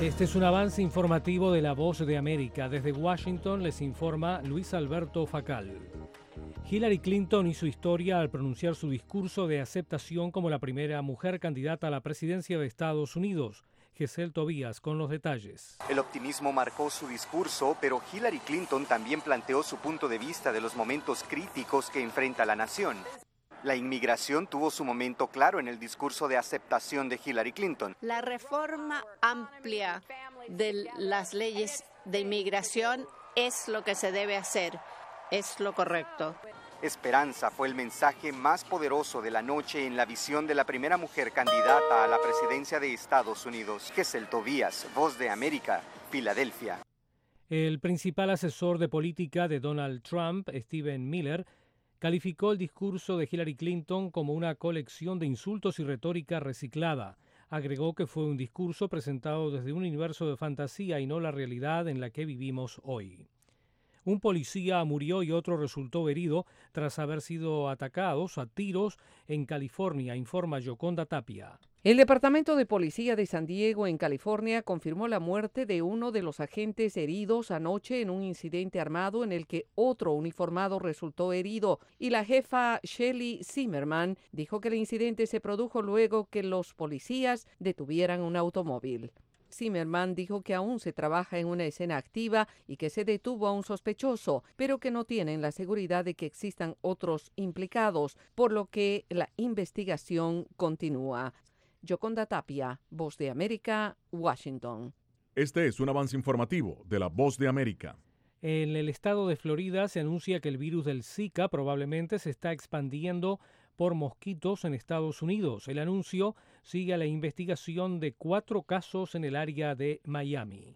Este es un avance informativo de La Voz de América. Desde Washington les informa Luis Alberto Facal. Hillary Clinton hizo historia al pronunciar su discurso de aceptación como la primera mujer candidata a la presidencia de Estados Unidos. Gesell Tobías con los detalles. El optimismo marcó su discurso, pero Hillary Clinton también planteó su punto de vista de los momentos críticos que enfrenta la nación. La inmigración tuvo su momento claro en el discurso de aceptación de Hillary Clinton. La reforma amplia de las leyes de inmigración es lo que se debe hacer, es lo correcto. Esperanza fue el mensaje más poderoso de la noche en la visión de la primera mujer candidata a la presidencia de Estados Unidos. Gesell Tobías, Voz de América, Filadelfia. El principal asesor de política de Donald Trump, Stephen Miller, calificó el discurso de Hillary Clinton como una colección de insultos y retórica reciclada. Agregó que fue un discurso presentado desde un universo de fantasía y no la realidad en la que vivimos hoy. Un policía murió y otro resultó herido tras haber sido atacados a tiros en California, informa Yoconda Tapia. El Departamento de Policía de San Diego, en California, confirmó la muerte de uno de los agentes heridos anoche en un incidente armado en el que otro uniformado resultó herido, y la jefa Shelley Zimmerman dijo que el incidente se produjo luego que los policías detuvieran un automóvil. Zimmerman dijo que aún se trabaja en una escena activa y que se detuvo a un sospechoso, pero que no tienen la seguridad de que existan otros implicados, por lo que la investigación continúa. Yoconda Tapia, Voz de América, Washington. Este es un avance informativo de la Voz de América. En el estado de Florida se anuncia que el virus del Zika probablemente se está expandiendo por mosquitos en Estados Unidos. El anuncio sigue a la investigación de 4 casos en el área de Miami.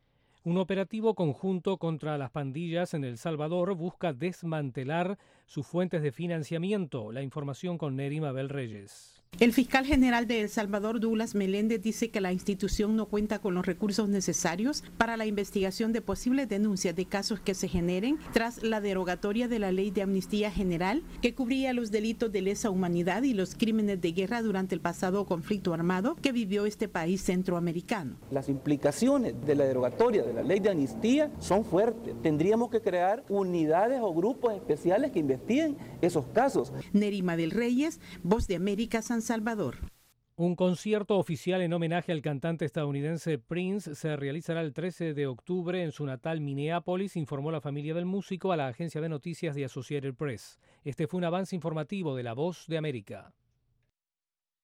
Un operativo conjunto contra las pandillas en El Salvador busca desmantelar sus fuentes de financiamiento. La información con Neri Mabel Reyes. El fiscal general de El Salvador, Douglas Meléndez, dice que la institución no cuenta con los recursos necesarios para la investigación de posibles denuncias de casos que se generen tras la derogatoria de la Ley de Amnistía General, que cubría los delitos de lesa humanidad y los crímenes de guerra durante el pasado conflicto armado que vivió este país centroamericano. Las implicaciones de la derogatoria de la Ley de Amnistía son fuertes. Tendríamos que crear unidades o grupos especiales que investiguen esos casos. Nerima del Reyes, Voz de América, San Salvador. Un concierto oficial en homenaje al cantante estadounidense Prince se realizará el 13 de octubre en su natal Minneapolis, informó la familia del músico a la agencia de noticias de Associated Press. Este fue un avance informativo de La Voz de América.